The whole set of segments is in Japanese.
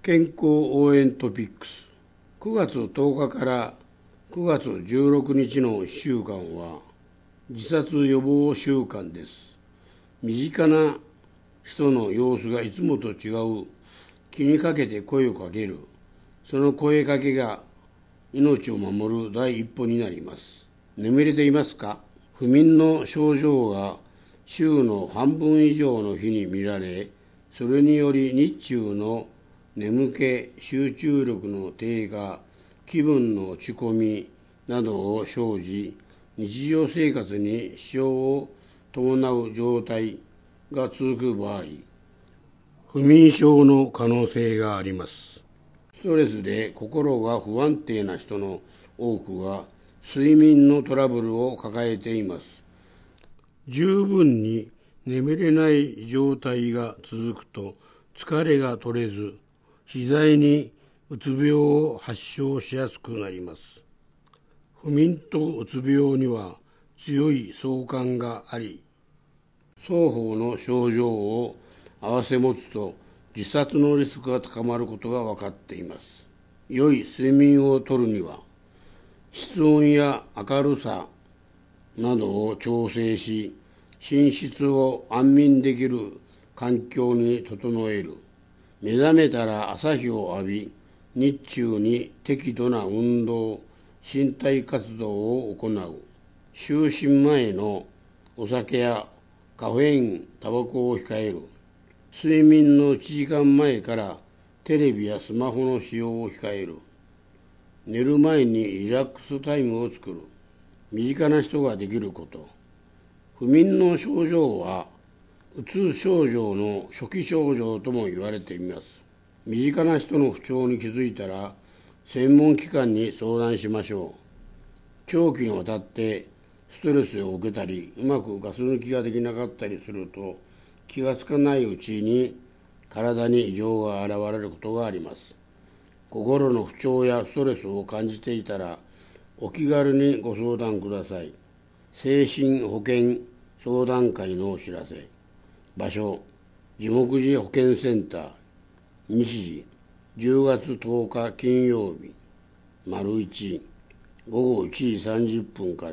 健康応援トピックス。9月10日から9月16日の1週間は自殺予防週間です。身近な人の様子がいつもと違う。気にかけて声をかける。その声かけが命を守る第一歩になります。眠れていますか？不眠の症状が週の半分以上の日に見られ、それにより日中の眠気、集中力の低下、気分の落ち込みなどを生じ、日常生活に支障を伴う状態が続く場合、不眠症の可能性があります。ストレスで心が不安定な人の多くは睡眠のトラブルを抱えています。十分に眠れない状態が続くと疲れが取れず、次第にうつ病を発症しやすくなります。不眠とうつ病には強い相関があり、双方の症状を併せ持つと自殺のリスクが高まることが分かっています。良い睡眠をとるには、室温や明るさなどを調整し、寝室を安眠できる環境に整える。目覚めたら朝日を浴び、日中に適度な運動、身体活動を行う。就寝前のお酒やカフェイン、タバコを控える。睡眠の1時間前からテレビやスマホの使用を控える。寝る前にリラックスタイムを作る。身近な人ができること。不眠の症状はうつ症状の初期症状とも言われています。身近な人の不調に気づいたら専門機関に相談しましょう。長期にわたってストレスを受けたり、うまくガス抜きができなかったりすると、気がつかないうちに体に異常が現れることがあります。心の不調やストレスを感じていたら、お気軽にご相談ください。精神保健相談会のお知らせ。場所、地木寺保健センター。日時、10月10日金曜日。1、午後1時30分から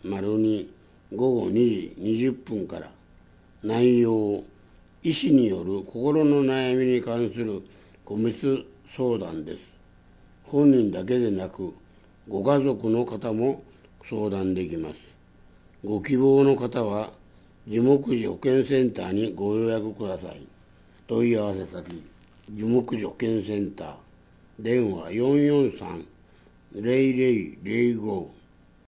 。2、午後2時20分から。内容、医師による心の悩みに関する個別相談です。本人だけでなく、ご家族の方も相談できます。ご希望の方は、地木寺保健センターにご予約ください。問い合わせ先、地木寺保健センター、電話443-0005